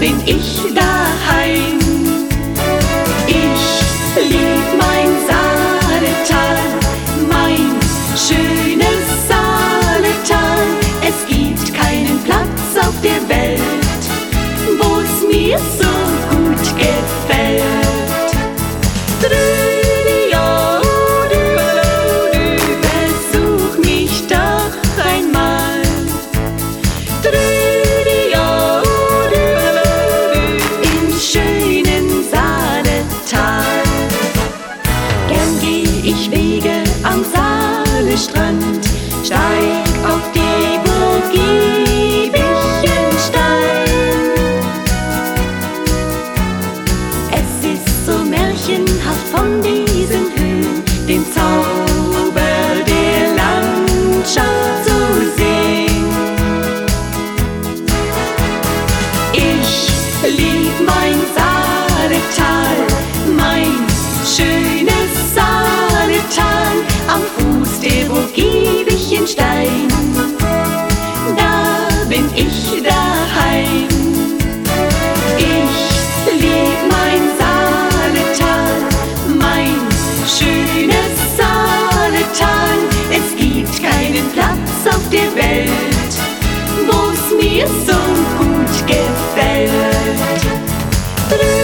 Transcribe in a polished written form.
bin ich daheim. Ich lieb mein Saaletal, mein schönes Saaletal. Es gibt keinen Platz auf der Welt, wo's mir so gut gefällt. Besuch mich doch einmal. Im schönen Saaletal. Gern geh ich Wege am Saalestrand, steig auf die Burg Giebichenstein. Es ist so märchenhaft von diesen Höhen, den Zauber der Landschaft zu sehen. Ich lieb mein Saaletal, mein schönes Saaletal, am Fuß der Burg Giebichenstein. Da bin ich daheim. Ich lieb mein Saaletal, mein schönes Saaletal. Es gibt keinen Platz auf der Welt, wo's mir so gut gefällt.